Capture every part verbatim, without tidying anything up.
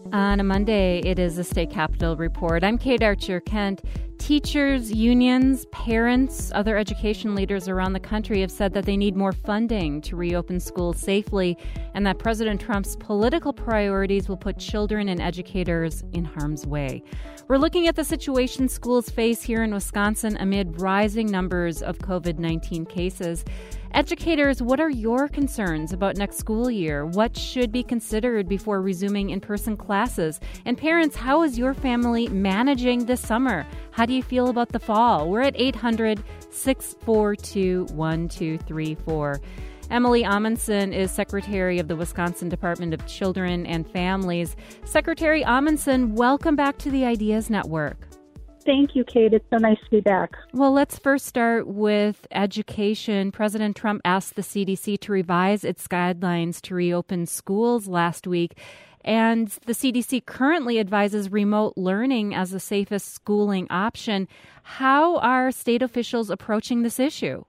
On a Monday, it is a State Capitol Report. I'm Kate Archer-Kent. Teachers, unions, parents, other education leaders around the country have said that they need more funding to reopen schools safely and that President Trump's political priorities will put children and educators in harm's way. We're looking at the situation schools face here in Wisconsin amid rising numbers of covid nineteen cases. Educators, what are your concerns about next school year? What should be considered before resuming in-person classes? And parents, how is your family managing this summer? How do you feel about the fall? We're at eight hundred, six four two, one two three four. Emily Amundson is Secretary of the Wisconsin Department of Children and Families. Secretary Amundson, welcome back to the Ideas Network. Thank you, Kate. It's so nice to be back. Well, let's first start with education. President Trump asked the C D C to revise its guidelines to reopen schools last week. And the C D C currently advises remote learning as the safest schooling option. How are state officials approaching this issue?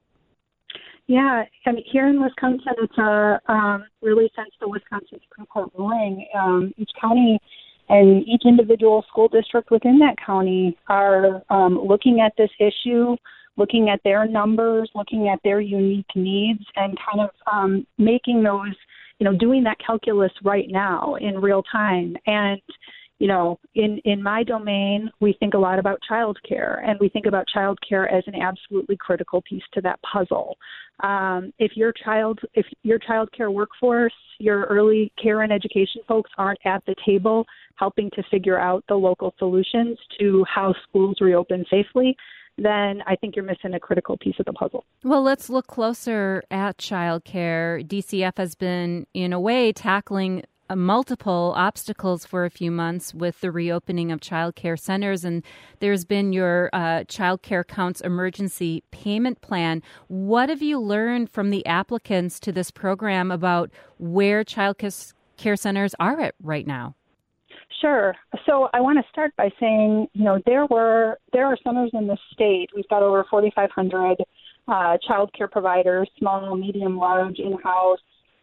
Yeah, I mean, here in Wisconsin, it's a, um, really since the Wisconsin Supreme Court ruling, um, each county and each individual school district within that county are um, looking at this issue, looking at their numbers, looking at their unique needs, and kind of um, making those, you know, doing that calculus right now in real time. And, you know, in, in my domain, we think a lot about childcare, and we think about childcare as an absolutely critical piece to that puzzle. Um, if your child, if your childcare workforce, your early care and education folks aren't at the table helping to figure out the local solutions to how schools reopen safely, then I think you're missing a critical piece of the puzzle. Well, let's look closer at childcare. D C F has been, in a way, tackling uh, multiple obstacles for a few months with the reopening of childcare centers, and there's been your uh, Child Care Counts emergency payment plan. What have you learned from the applicants to this program about where child care centers are at right now? Sure. So I want to start by saying, you know, there were there are centers in the state. We've got over forty-five hundred uh, child care providers, small, medium, large, in-house,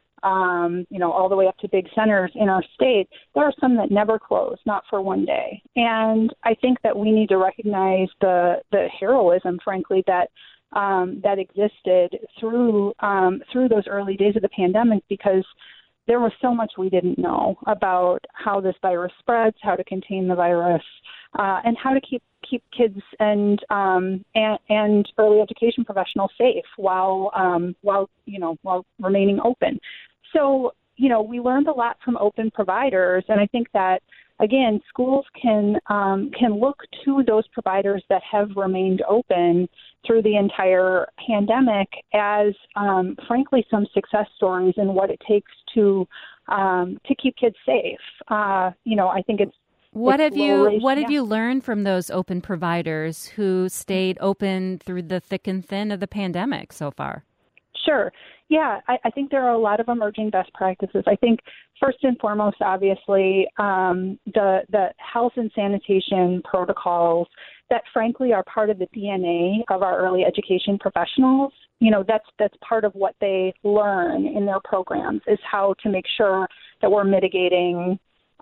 um, you know, all the way up to big centers in our state. There are some that never close, not for one day. And I think that we need to recognize the the heroism, frankly, that um, that existed through um, through those early days of the pandemic, because there was so much we didn't know about how this virus spreads, how to contain the virus, uh, and how to keep keep kids and um, and, and early education professionals safe while um, while you know while remaining open. So you know we learned a lot from open providers, and I think that again schools can um, can look to those providers that have remained open through the entire pandemic as, um, frankly, some success stories in what it takes to um, to keep kids safe. Uh, you know, I think it's what it's have you raised, what yeah. have you learned from those open providers who stayed open through the thick and thin of the pandemic so far? Sure. Yeah, I, I think there are a lot of emerging best practices. I think first and foremost, obviously, um, the the health and sanitation protocols that, frankly, are part of the D N A of our early education professionals. You know, that's that's part of what they learn in their programs is how to make sure that we're mitigating,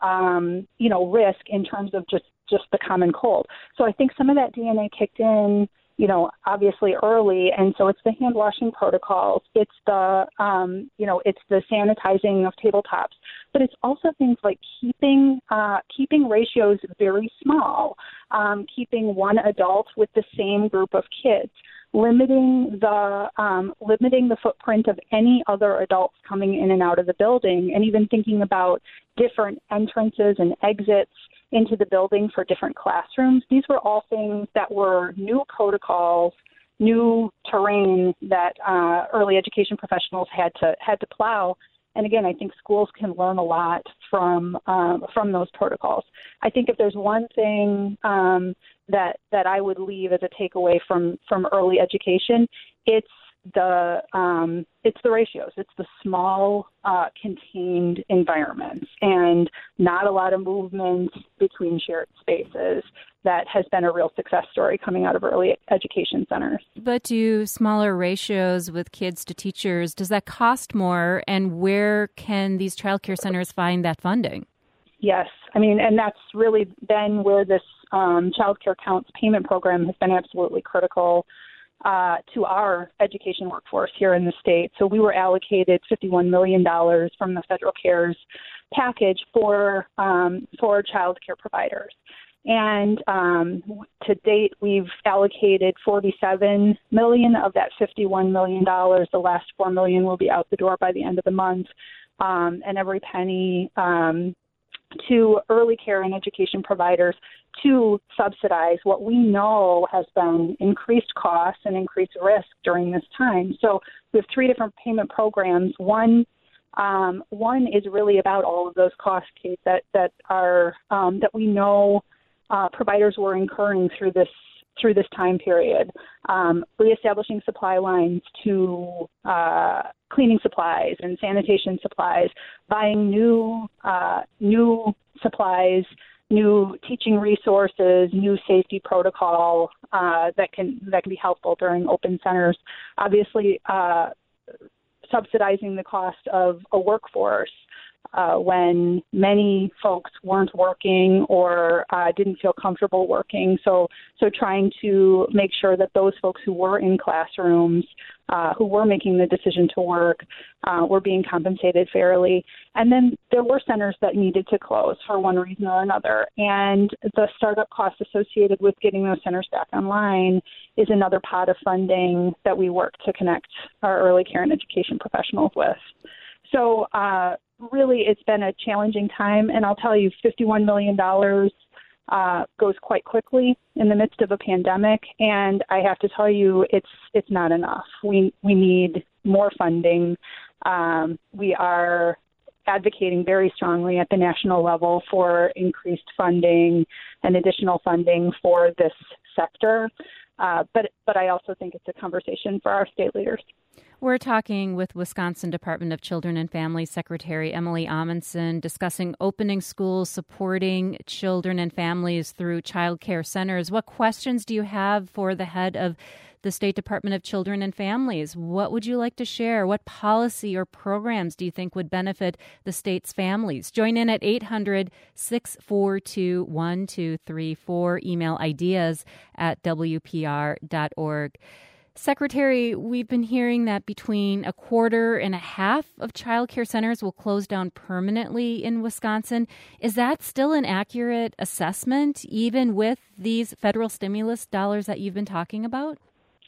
um, you know, risk in terms of just, just the common cold. So I think some of that D N A kicked in, you know, obviously early. And so it's the hand washing protocols. It's the, um, you know, it's the sanitizing of tabletops. But it's also things like keeping uh, keeping ratios very small, um, keeping one adult with the same group of kids, limiting the um, limiting the footprint of any other adults coming in and out of the building, and even thinking about different entrances and exits into the building for different classrooms. These were all things that were new protocols, new terrain that uh, early education professionals had to had to plow. And again, I think schools can learn a lot from um, from those protocols. I think if there's one thing um, that that I would leave as a takeaway from from early education, it's the um, it's the ratios. It's the small, uh, contained environments and not a lot of movement between shared spaces. That has been a real success story coming out of early education centers. But do smaller ratios with kids to teachers, does that cost more? And where can these childcare centers find that funding? Yes. I mean, and that's really then where this um, Child Care Counts payment program has been absolutely critical uh, to our education workforce here in the state. So we were allocated fifty-one million dollars from the federal CARES package for um, for child care providers. And um, to date, we've allocated forty-seven million dollars of that fifty-one million dollars. The last four million dollars will be out the door by the end of the month. Um, and every penny um, to early care and education providers to subsidize what we know has been increased costs and increased risk during this time. So we have three different payment programs. One um, one is really about all of those costs, Kate, that that are um, that we know uh, providers were incurring through this through this time period, um, reestablishing supply lines to uh, cleaning supplies and sanitation supplies, buying new uh, new supplies, new teaching resources, new safety protocol uh, that can that can be helpful during open centers. Obviously, uh, subsidizing the cost of a workforce uh, when many folks weren't working or uh, didn't feel comfortable working. So, so trying to make sure that those folks who were in classrooms, uh, who were making the decision to work, uh, were being compensated fairly. And then there were centers that needed to close for one reason or another. And the startup costs associated with getting those centers back online is another pot of funding that we work to connect our early care and education professionals with. So uh, really, it's been a challenging time. And I'll tell you, fifty-one million dollars uh, goes quite quickly in the midst of a pandemic. And I have to tell you, it's it's not enough. We we need more funding. Um, we are advocating very strongly at the national level for increased funding and additional funding for this sector. Uh, but but I also think it's a conversation for our state leaders. We're talking with Wisconsin Department of Children and Family Secretary Emily Amundson, discussing opening schools, supporting children and families through child care centers. What questions do you have for the head of the State Department of Children and Families? What would you like to share? What policy or programs do you think would benefit the state's families? Join in at eight hundred, six four two, one two three four. Email ideas at w p r dot org. Secretary, we've been hearing that between a quarter and a half of child care centers will close down permanently in Wisconsin. Is that still an accurate assessment, even with these federal stimulus dollars that you've been talking about?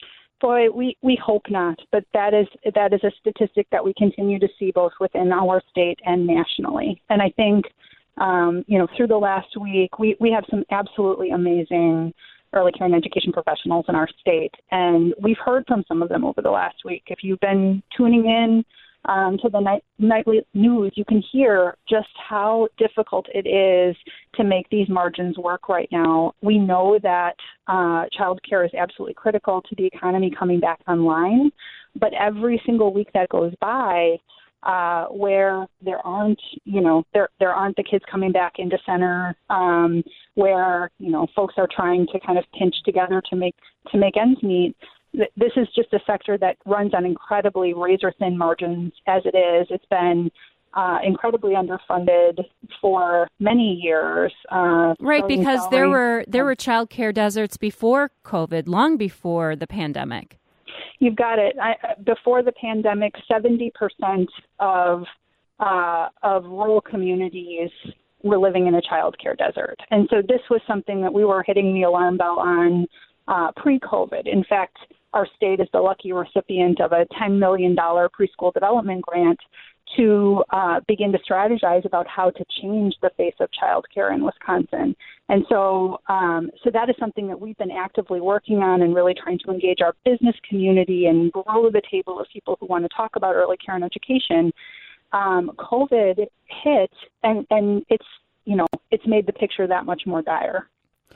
Boy, we, we hope not, but that is that is a statistic that we continue to see both within our state and nationally. And I think, um, you know, through the last week, we, we have some absolutely amazing early care and education professionals in our state. And we've heard from some of them over the last week. If you've been tuning in um, to the night, nightly news, you can hear just how difficult it is to make these margins work right now. We know that uh, child care is absolutely critical to the economy coming back online, but every single week that goes by, Uh, where there aren't, you know, there there aren't the kids coming back into center, um, where, you know, folks are trying to kind of pinch together to make to make ends meet. This is just a sector that runs on incredibly razor-thin margins as it is. It's been uh, incredibly underfunded for many years. Uh, right, because salary. there were there were child care deserts before COVID, long before the pandemic. You've got it. I, before the pandemic, seventy percent of uh, of rural communities were living in a child care desert. And so this was something that we were hitting the alarm bell on uh, pre-COVID. In fact, our state is the lucky recipient of a ten million dollars preschool development grant to uh, begin to strategize about how to change the face of childcare in Wisconsin. And so um, so that is something that we've been actively working on and really trying to engage our business community and grow the table of people who want to talk about early care and education. Um, COVID hit, and, and it's, you know, it's made the picture that much more dire.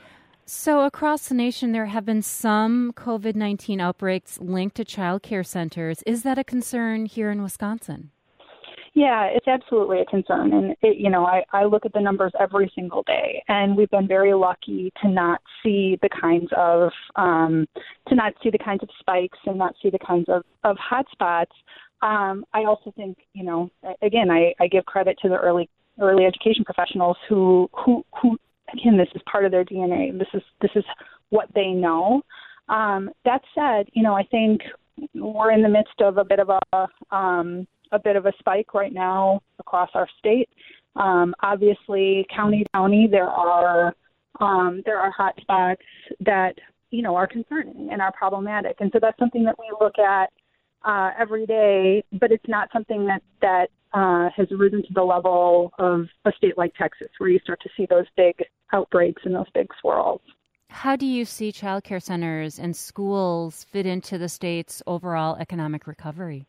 So across the nation, there have been some COVID nineteen outbreaks linked to child care centers. Is that a concern here in Wisconsin? Yeah, it's absolutely a concern. And, it, you know, I, I look at the numbers every single day, and we've been very lucky to not see the kinds of um, to not see the kinds of spikes and not see the kinds of, of hot spots. Um, I also think, you know, again, I, I give credit to the early early education professionals who, who, who, again, this is part of their D N A. This is this is what they know. Um, that said, you know, I think we're in the midst of a bit of a um, a bit of a spike right now across our state. Um, obviously, county to county, there are um, there are hot spots that, you know, are concerning and are problematic. And so that's something that we look at uh, every day, but it's not something that, that uh, has risen to the level of a state like Texas, where you start to see those big outbreaks and those big swirls. How do you see child care centers and schools fit into the state's overall economic recovery?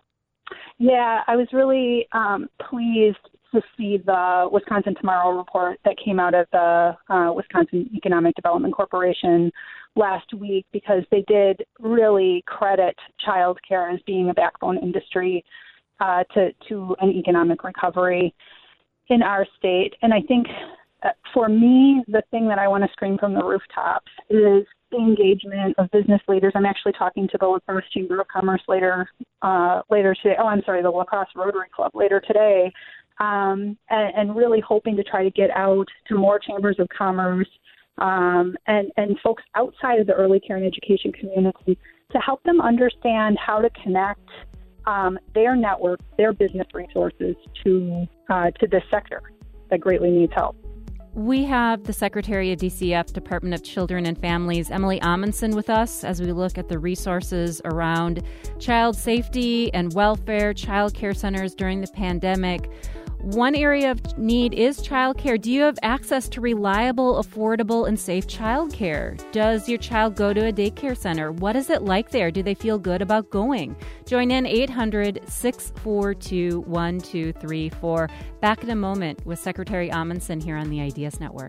Yeah, I was really um, pleased to see the Wisconsin Tomorrow report that came out of the uh, Wisconsin Economic Development Corporation last week, because they did really credit childcare as being a backbone industry uh, to, to an economic recovery in our state. And I think uh, for me, the thing that I want to scream from the rooftops is the engagement of business leaders. I'm actually talking to the La Crosse Chamber of Commerce later uh, later today. Oh, I'm sorry, the La Crosse Rotary Club later today. Um, and, and really hoping to try to get out to more chambers of commerce um, and, and folks outside of the early care and education community to help them understand how to connect um, their network, their business resources to uh, to this sector that greatly needs help. We have the Secretary of D C F, Department of Children and Families, Emily Amundson, with us as we look at the resources around child safety and welfare, child care centers during the pandemic. One area of need is child care. Do you have access to reliable, affordable, and safe child care? Does your child go to a daycare center? What is it like there? Do they feel good about going? Join in eight hundred, six four two, one two three four. Back in a moment with Secretary Amundson here on the Ideas Network.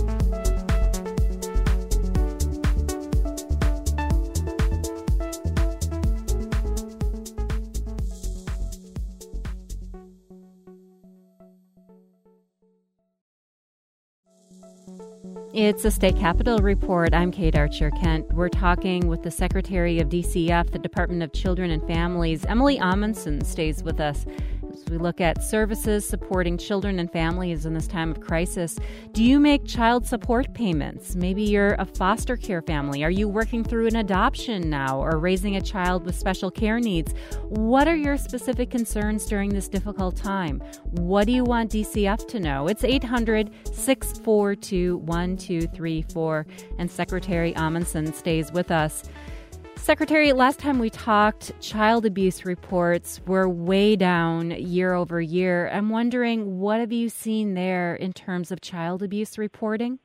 It's a State Capitol Report. I'm Kate Archer-Kent. We're talking with the Secretary of D C F, the Department of Children and Families. Emily Amundson stays with us as we look at services supporting children and families in this time of crisis. Do you make child support payments? Maybe you're a foster care family. Are you working through an adoption now or raising a child with special care needs? What are your specific concerns during this difficult time? What do you want D C F to know? It's eight hundred, six four two, one two three four, and Secretary Amundson stays with us. Secretary, last time we talked, child abuse reports were way down year over year. I'm wondering, what have you seen there in terms of child abuse reporting?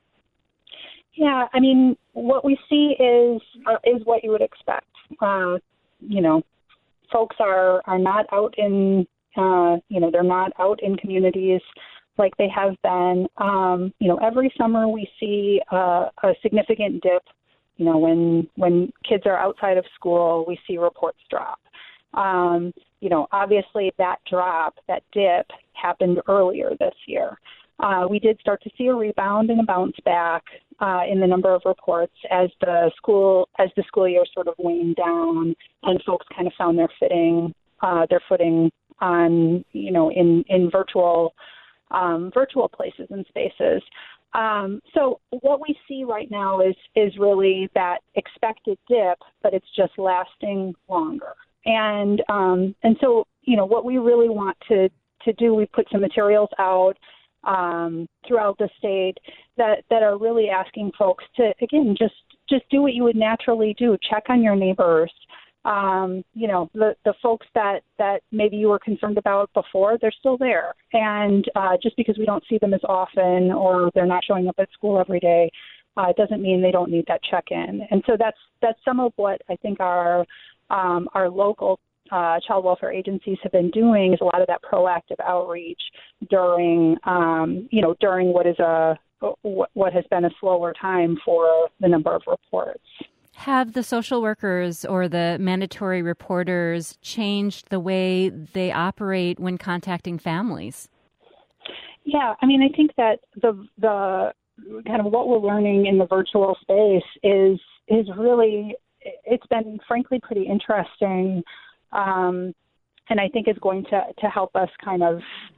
Yeah, I mean, what we see is uh, is what you would expect. Uh, you know, folks are, are not out in, uh, you know, they're not out in communities like they have been. Um, you know, every summer we see uh, a significant dip. You know, when when kids are outside of school, we see reports drop. Um, you know, obviously that drop, that dip, happened earlier this year. Uh, we did start to see a rebound and a bounce back uh, in the number of reports as the school as the school year sort of waned down and folks kind of found their footing, uh, their footing on, you know, in in virtual um, virtual places and spaces. Um, so what we see right now is is really that expected dip, but it's just lasting longer. And um, and so, you know, what we really want to, to do, we put some materials out um, throughout the state that, that are really asking folks to, again, just, just do what you would naturally do. Check on your neighbors. Um, you know, the, the folks that, that maybe you were concerned about before, they're still there. And uh, just because we don't see them as often or they're not showing up at school every day, uh, it doesn't mean they don't need that check-in. And so that's that's some of what I think our um, our local uh, child welfare agencies have been doing, is a lot of that proactive outreach during, um, you know, during what is a what has been a slower time for the number of reports. Have the social workers or the mandatory reporters changed the way they operate when contacting families? Yeah, I mean, I think that the the kind of what we're learning in the virtual space is is really, it's been frankly pretty interesting, um, and I think is going to, to help us kind of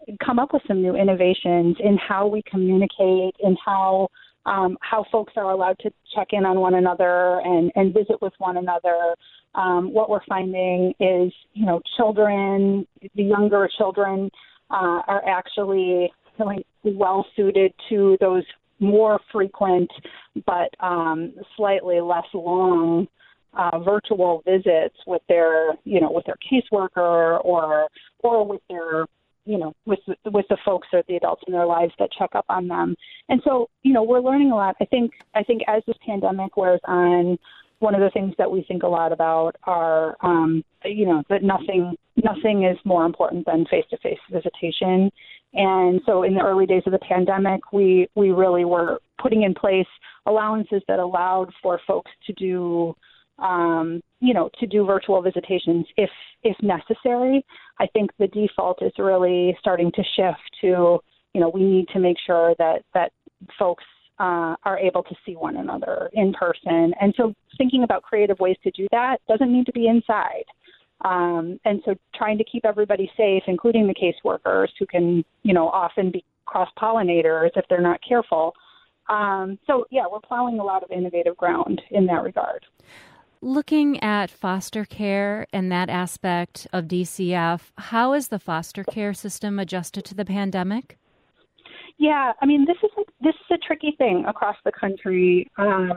come up with some new innovations in how we communicate and how um, how folks are allowed to check in on one another and, and visit with one another. Um, what we're finding is, you know, children, the younger children uh, are actually really well suited to those more frequent but um, slightly less long uh, virtual visits with their, you know, with their caseworker or or with their, you know, with with the folks or the adults in their lives that check up on them. And so, you know, we're learning a lot. I think I think as this pandemic wears on, one of the things that we think a lot about are, um, you know, that nothing nothing is more important than face-to-face visitation. And so in the early days of the pandemic, we, we really were putting in place allowances that allowed for folks to do, um, you know, to do virtual visitations if if necessary. I think the default is really starting to shift to, you know, we need to make sure that, that folks Uh, are able to see one another in person. And so thinking about creative ways to do that doesn't need to be inside. Um, and so trying to keep everybody safe, including the caseworkers who can, you know, often be cross-pollinators if they're not careful. Um, so, yeah, we're plowing a lot of innovative ground in that regard. Looking at foster care and that aspect of D C F, how is the foster care system adjusted to the pandemic? Yeah, I mean, this is a, this is a tricky thing across the country. Um,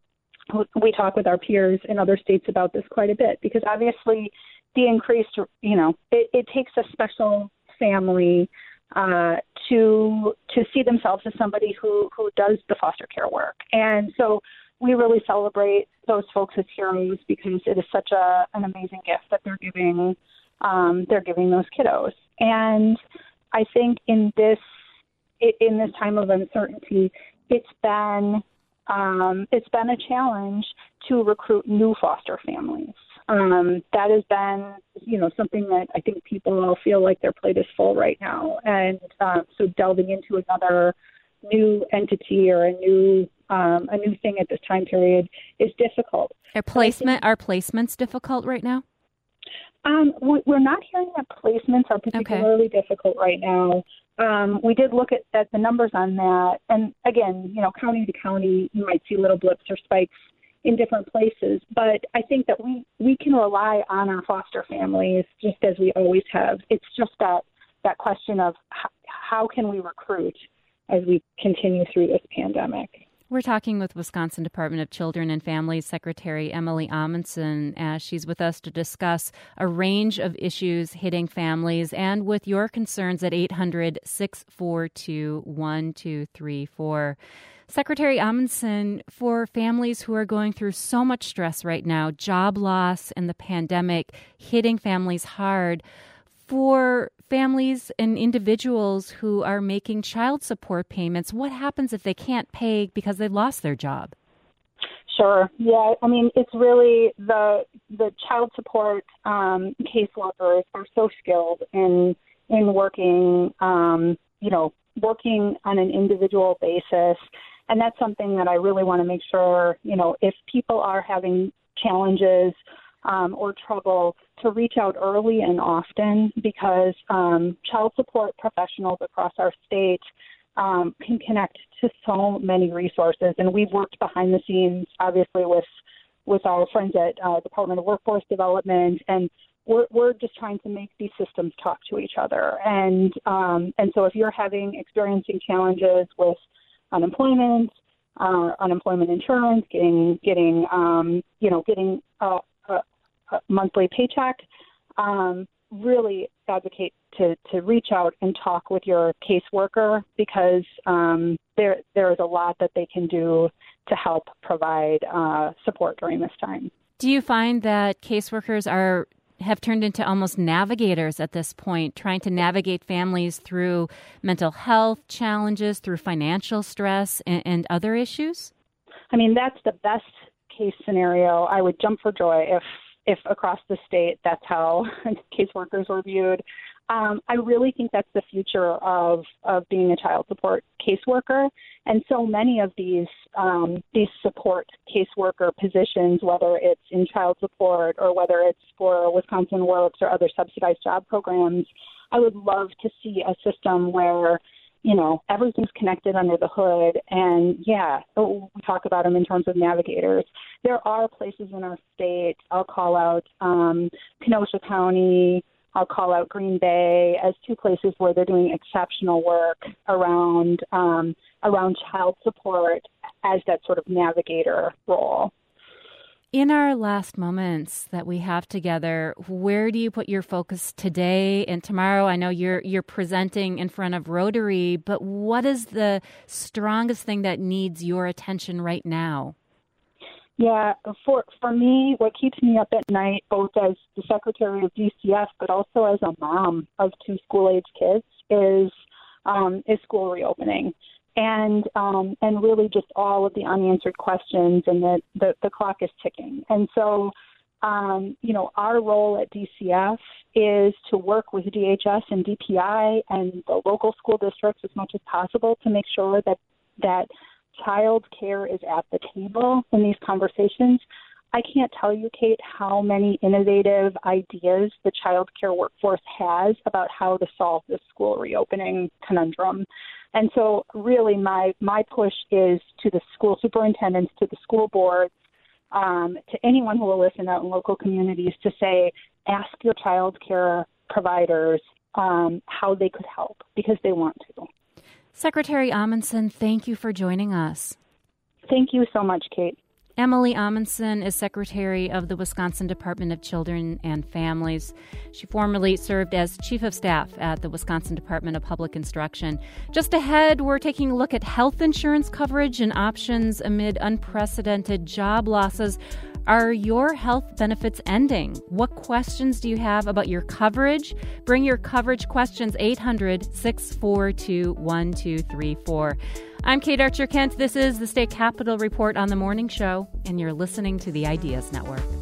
we talk with our peers in other states about this quite a bit because obviously the increased, you know, it, it takes a special family uh, to to see themselves as somebody who, who does the foster care work. And so we really celebrate those folks as heroes because it is such a an amazing gift that they're giving um, they're giving those kiddos. And I think in this in this time of uncertainty, it's been um, it's been a challenge to recruit new foster families. Um, that has been, you know, something that I think people all feel like their plate is full right now, and um, so delving into another new entity or a new um, a new thing at this time period is difficult. Are placement are placements difficult right now? Um, we're not hearing that placements are particularly okay. difficult right now. Um, we did look at, at the numbers on that. And again, you know, county to county, you might see little blips or spikes in different places. But I think that we, we can rely on our foster families just as we always have. It's just that, that question of how, how can we recruit as we continue through this pandemic. We're talking with Wisconsin Department of Children and Families Secretary Emily Amundson as she's with us to discuss a range of issues hitting families and with your concerns at eight hundred, six four two, one two three four. Secretary Amundson, for families who are going through so much stress right now, job loss and the pandemic hitting families hard, for families and individuals who are making child support payments, what happens if they can't pay because they lost their job? Sure. Yeah. I mean, it's really the the child support um, caseworkers are so skilled in in working, um, you know, working on an individual basis, and that's something that I really want to make sure, you know, if people are having challenges Um, or trouble, to reach out early and often because um, child support professionals across our state um, can connect to so many resources. And we've worked behind the scenes, obviously, with with our friends at uh, Department of Workforce Development, and we're, we're just trying to make these systems talk to each other. And um, and so if you're having experiencing challenges with unemployment, uh, unemployment insurance, getting getting um, you know getting uh, a monthly paycheck, um, really advocate to, to reach out and talk with your caseworker because um, there there is a lot that they can do to help provide uh, support during this time. Do you find that caseworkers are have turned into almost navigators at this point, trying to navigate families through mental health challenges, through financial stress and, and other issues? I mean, that's the best case scenario. I would jump for joy if if across the state that's how caseworkers were viewed. Um, I really think that's the future of, of being a child support caseworker. And so many of these um, these support caseworker positions, whether it's in child support or whether it's for Wisconsin Works or other subsidized job programs, I would love to see a system where, you know, everything's connected under the hood. And, yeah, we talk about them in terms of navigators. There are places in our state, I'll call out um, Kenosha County, I'll call out Green Bay as two places where they're doing exceptional work around um, around child support as that sort of navigator role. In our last moments that we have together, where do you put your focus today and tomorrow? I know you're you're presenting in front of Rotary, but what is the strongest thing that needs your attention right now? Yeah, for for me, what keeps me up at night, both as the secretary of D C F, but also as a mom of two school-age kids, is um, is school reopening. And um, and really just all of the unanswered questions, and the, the, the clock is ticking. And so, um, you know, our role at D C F is to work with D H S and D P I and the local school districts as much as possible to make sure that that child care is at the table in these conversations. I can't tell you, Kate, how many innovative ideas the child care workforce has about how to solve this school reopening conundrum. And so really my, my push is to the school superintendents, to the school boards, um, to anyone who will listen out in local communities to say, ask your child care providers um, how they could help, because they want to. Secretary Amundson, thank you for joining us. Thank you so much, Kate. Emily Amundson is Secretary of the Wisconsin Department of Children and Families. She formerly served as Chief of Staff at the Wisconsin Department of Public Instruction. Just ahead, we're taking a look at health insurance coverage and options amid unprecedented job losses. Are your health benefits ending? What questions do you have about your coverage? Bring your coverage questions, eight hundred, six four two, one two three four. I'm Kate Archer Kent. This is the State Capitol Report on the Morning Show, and you're listening to the Ideas Network.